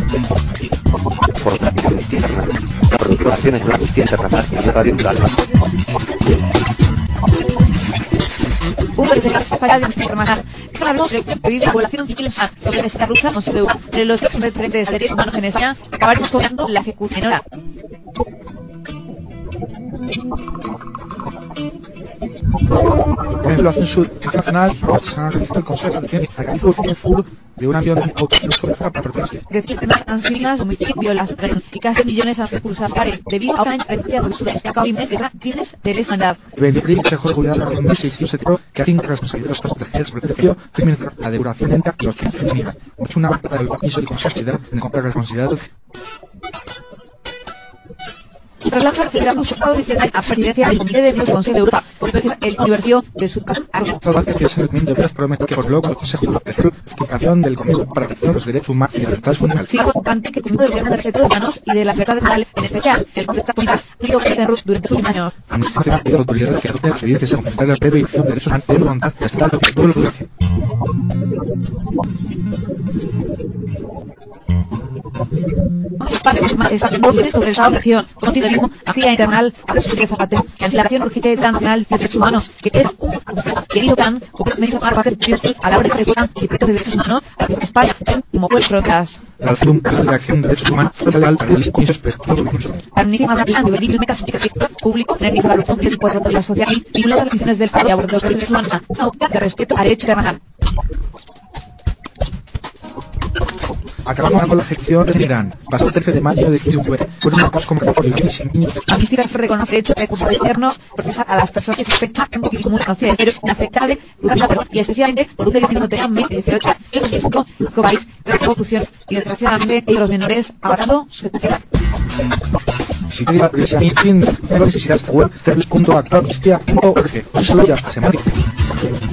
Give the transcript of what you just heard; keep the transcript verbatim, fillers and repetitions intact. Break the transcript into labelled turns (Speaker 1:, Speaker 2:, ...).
Speaker 1: Por la justicia internacional. La producción es una justicia internacional y la radio local.
Speaker 2: Uno desde la España de internacional. Hablamos de que vive la población civil en San sobre la esta rusa no se ve entre los referentes de derechos humanos en España. Acabaremos contando la ejecucionora.
Speaker 3: Por ejemplo, hace un sur internacional, se ha realizado el Consejo de Ciencia y realizó el foro de un avión de autobús para protegerse.
Speaker 2: Decir que más ansinas, homicidio, las y casi millones han expulsado pares debido a una interferencia por su destacado y meses tienes de desmandad.
Speaker 3: El veintiuno Consejo de Seguridad de la dos mil seiscientos setenta que afinca la responsabilidad de los Estados protegidos sobre el precio, criminalizar la depuración lenta y los ciencias enemigas. Es una parte del permiso del Consejo de en comprar responsabilidad.
Speaker 2: Tras la frontera buscado de la presidencia del Comité de Consejo de Europa, por el aniversario de su
Speaker 3: Todo que es el Comité de promete que por luego el Consejo de la explicación del Comité para protección de los derechos humanos y de las libertades fundamentales.
Speaker 2: Sí, es importante que el Comité de Derechos de los Humanos y de la Libertad Nacional, en especial el Comité de Políticas y de Rusia durante sus años.
Speaker 3: Amnistía Internacional pide a autoridades que adopten las medidas de comunidad de la previsión de derechos humanos de voluntad y hasta el objetivo de la población.
Speaker 2: Padres más exactamente sobre el estado de acción, continuismo, actividad internacional, aprecio de Zapatero, cancelación urgente internacional de derechos humanos, que es un querido plan, o que me hizo para hacer a la hora de reforzar y proteger derechos humanos, a la España, como fue propias.
Speaker 3: La acción de acción de derechos humanos fue legal para el discurso perspectivo.
Speaker 2: Amnistía Internacional de venir metas público, negligencia la evaluación de impuestos de la sociedad y vinculada a las decisiones del Estado y abordar los derechos humanos, una óptica de respeto al derecho internacional.
Speaker 3: Acabamos con la sección de Irán. Pasó el trece de mayo de dos mil nueve. Fueron marcados como por el niños.
Speaker 2: Amnistía reconoce el hecho de recursos internos procesar a las personas que sospechan que como conocer pero inaceptable y especialmente por un delito que no tengan menos de dieciocho años. Eso significó que país de ejecuciones y desgraciadamente ellos los menores abarcado su ejecución.
Speaker 3: Si te diga presión y fin, no necesitas web, tres punto actor, hostia, punto org. Un saludo y hasta semana.